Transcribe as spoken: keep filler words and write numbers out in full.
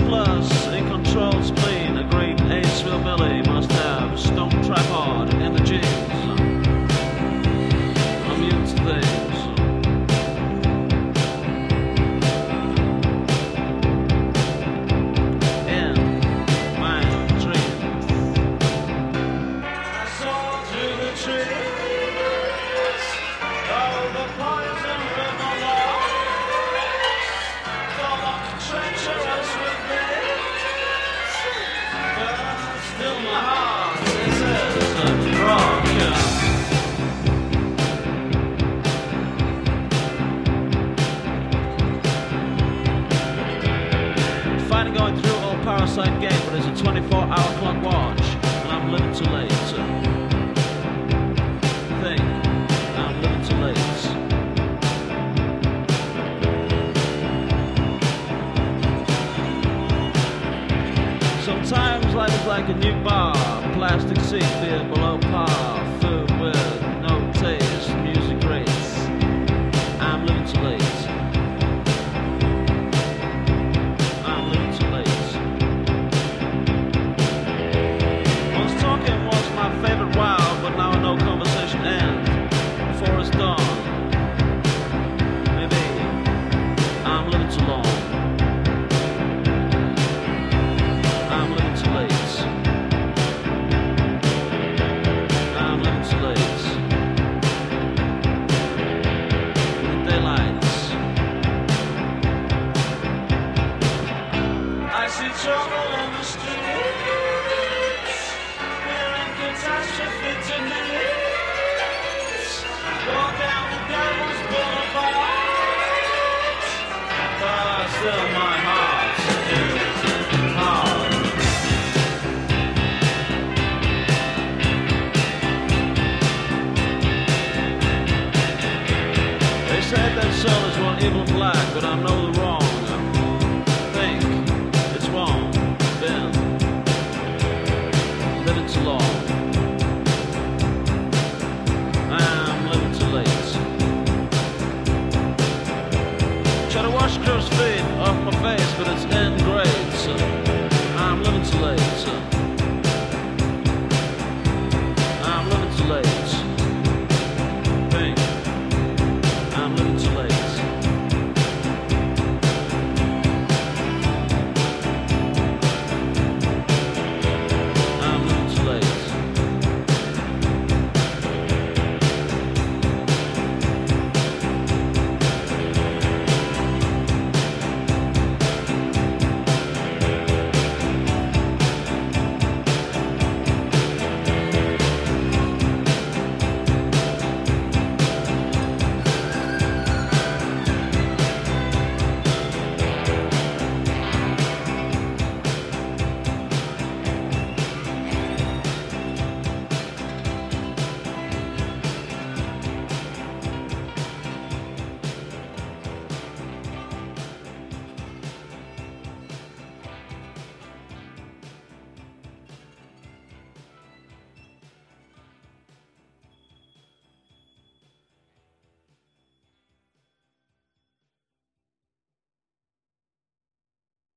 plus in control spleen. A great ace Billy must have stone tripod in the jeans. I'm used to things. In my dreams, I saw through the trees. Oh, the poison river lies. Dark, treacherous with me. But still my heart, this is a rock. Finally going through old Parasite Gate, but it's a twenty-four hour clock watch, and I'm living too late. Think, I'm living too late. Sometimes life is like a new bar, plastic seat beer below par, food with no taste, music great. I'm living too late. I'm living too late. Once talking was my favorite while, but now I know conversation ends before it's done. Maybe I'm living too long. I'm living too late. I'm living too late. In the daylight, I see trouble in the streets. We're in catastrophe tonight. Walk down the devil's boulevard. But still my heart is hard. They said that soul is one evil and black, but I know the wrong. Think it's wrong. Been living too long. I'm living too late. Try to wash Chris feet off my face, but it's in grades. I'm living too late.